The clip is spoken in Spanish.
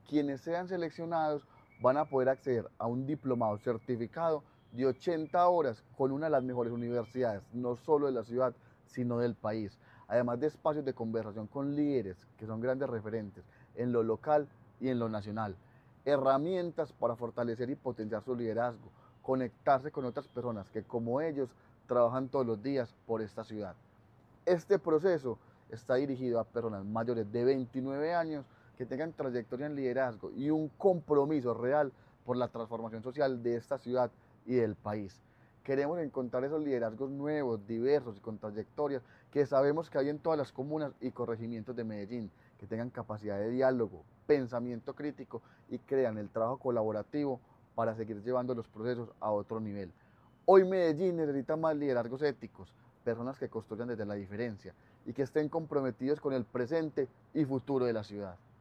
quienes sean seleccionados van a poder acceder a un diplomado certificado de 80 horas con una de las mejores universidades, no solo de la ciudad, sino del país. Además de espacios de conversación con líderes que son grandes referentes en lo local y en lo nacional. Herramientas para fortalecer y potenciar su liderazgo, conectarse con otras personas que como ellos trabajan todos los días por esta ciudad. Este proceso está dirigido a personas mayores de 29 años que tengan trayectoria en liderazgo y un compromiso real por la transformación social de esta ciudad y del país. Queremos encontrar esos liderazgos nuevos, diversos y con trayectorias que sabemos que hay en todas las comunas y corregimientos de Medellín, que tengan capacidad de diálogo, pensamiento crítico y crean el trabajo colaborativo para seguir llevando los procesos a otro nivel. Hoy Medellín necesita más liderazgos éticos, personas que construyan desde la diferencia y que estén comprometidos con el presente y futuro de la ciudad.